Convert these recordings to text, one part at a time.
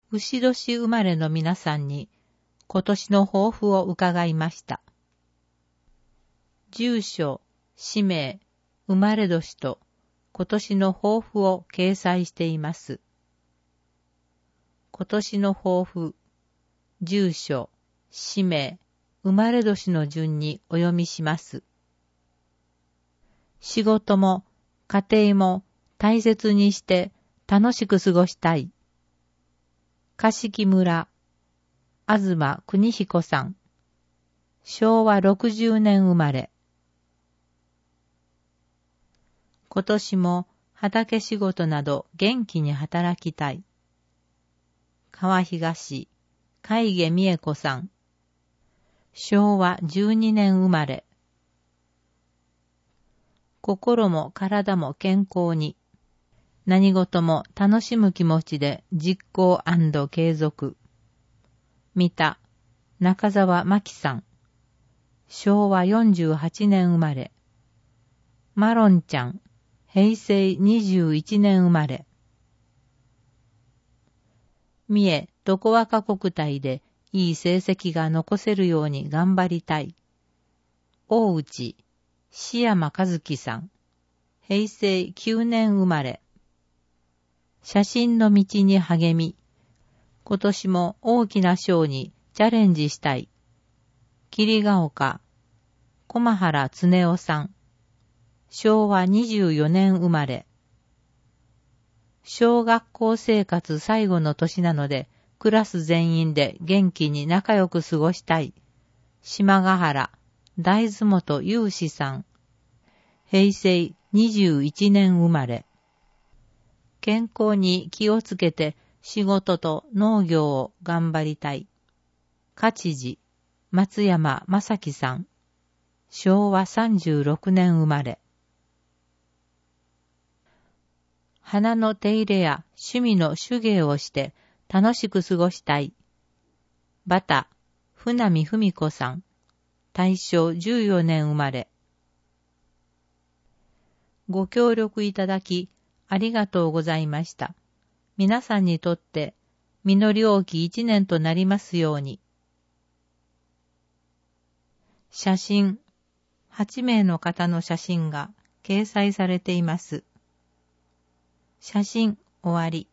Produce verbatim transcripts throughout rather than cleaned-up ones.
牛年生まれの皆さんに今年の抱負を伺いました。住所、氏名、生まれ年と今年の抱負を掲載しています。今年の抱負、住所、氏名、生まれ年の順にお読みします。仕事も家庭も大切にして楽しく過ごしたい。樫木村、東邦彦さん。しょうわろくじゅうねん生まれ。今年も畑仕事など元気に働きたい。川東、海家美恵子さん。しょうわじゅうにねん生まれ。心も体も健康に。何事も楽しむ気持ちで実行&継続。見た、中澤真紀さん。しょうわよんじゅうはちねん生まれ。マロンちゃん。へいせいにじゅういちねん生まれ。三重徳若国体でいい成績が残せるように頑張りたい。大内、志山和樹さん。へいせいきゅうねん生まれ。写真の道に励み、今年も大きな賞にチャレンジしたい。桐ヶ丘、駒原恒夫さん。しょうわにじゅうよねん生まれ。小学校生活最後の年なので、クラス全員で元気に仲良く過ごしたい。島ヶ原、大豆本雄志さん。へいせいにじゅういちねん生まれ。健康に気をつけて仕事と農業を頑張りたい。勝地、松山正樹さん。しょうわさんじゅうろくねん生まれ。花の手入れや趣味の手芸をして楽しく過ごしたい。バタ、船見文子さん。大正じゅうよねん生まれ。ご協力いただきありがとうございました。皆さんにとって実り多き一年となりますように。写真、はちめいの方の写真が掲載されています。写真終わり。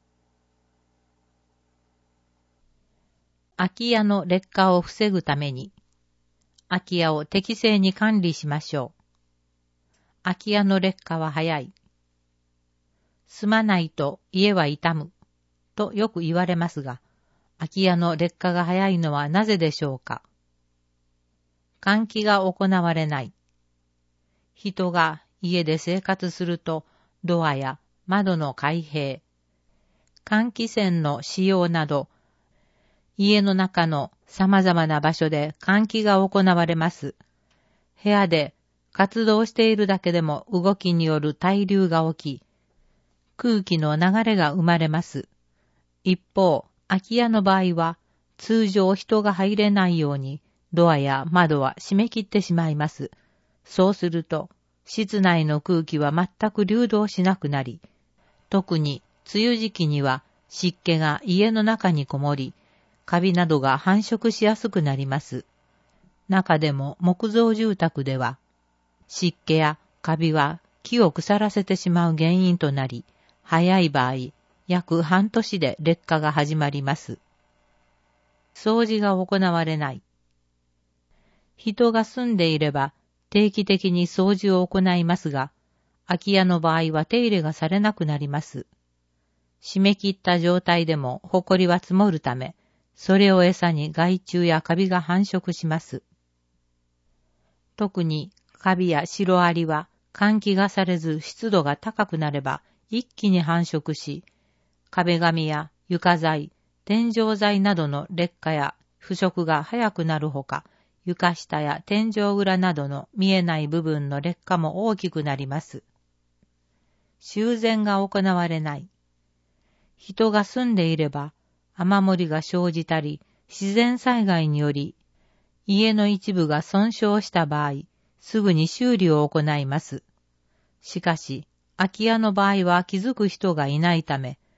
空き家の劣化を防ぐために、空き家を適正に管理しましょう。空き家の劣化は早い。住まないと家は傷む、とよく言われますが、空き家の劣化が早いのはなぜでしょうか。換気が行われない。人が家で生活すると、ドアや窓の開閉、換気扇の使用など、家の中の様々な場所で換気が行われます。部屋で活動しているだけでも動きによる対流が起き、空気の流れが生まれます。一方、空き家の場合は、通常人が入れないように、ドアや窓は閉め切ってしまいます。そうすると、室内の空気は全く流動しなくなり、特に梅雨時期には湿気が家の中にこもり、カビなどが繁殖しやすくなります。中でも木造住宅では、湿気やカビは木を腐らせてしまう原因となり、早い場合、約半年で劣化が始まります。掃除が行われない。人が住んでいれば定期的に掃除を行いますが、空き家の場合は手入れがされなくなります。締め切った状態でも埃は積もるため、それを餌に害虫やカビが繁殖します。特にカビやシロアリは換気がされず湿度が高くなれば一気に繁殖し、壁紙や床材、天井材などの劣化や腐食が早くなるほか、床下や天井裏などの見えない部分の劣化も大きくなります。修繕が行われない。人が住んでいれば、雨漏りが生じたり、自然災害により、家の一部が損傷した場合、すぐに修理を行います。しかし、空き家の場合は気づく人がいないため、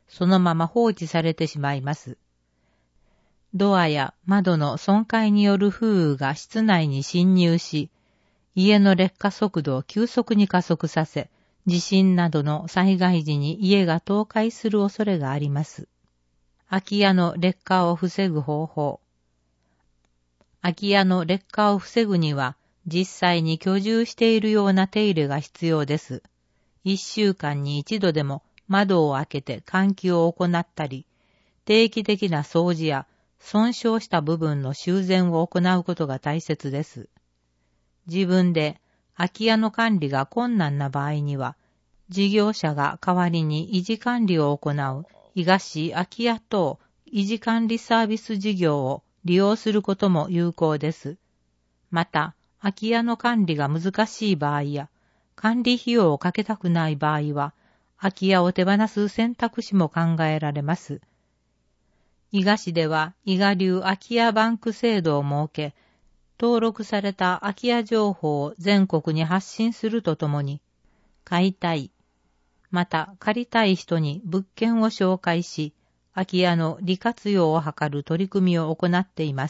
そのまま放置されてしまいます。ドアや窓の損壊による風雨が室内に侵入し、家の劣化速度を急速に加速させ、地震などの災害時に家が倒壊する恐れがあります。空き家の劣化を防ぐ方法。空き家の劣化を防ぐには、実際に居住しているような手入れが必要です。一週間に一度でも窓を開けて換気を行ったり、定期的な掃除や損傷した部分の修繕を行うことが大切です。自分で空き家の管理が困難な場合には、事業者が代わりに維持管理を行う伊賀市空き家等維持管理サービス事業を利用することも有効です。また、空き家の管理が難しい場合や、管理費用をかけたくない場合は、空き家を手放す選択肢も考えられます。伊賀市では伊賀流空き家バンク制度を設け、登録された空き家情報を全国に発信するとともに、買いたい、また借りたい人に物件を紹介し、空き家の利活用を図る取り組みを行っています。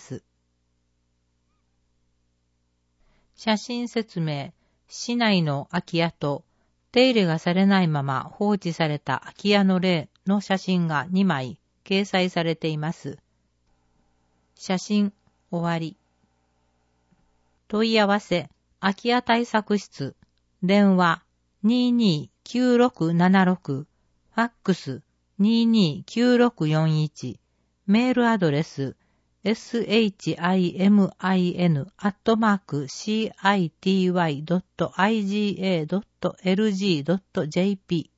写真説明。市内の空き家と手入れがされないまま放置された空き家の例の写真がにまい掲載されています。写真終わり。問い合わせ空き家対策室電話 にーにーきゅうろくななろく ファックス にーにーきゅうろくよんいち メールアドレス シン アットマーク シーアイティーワイ ドット アイジーエー ドット エルジー ドット ジェーピー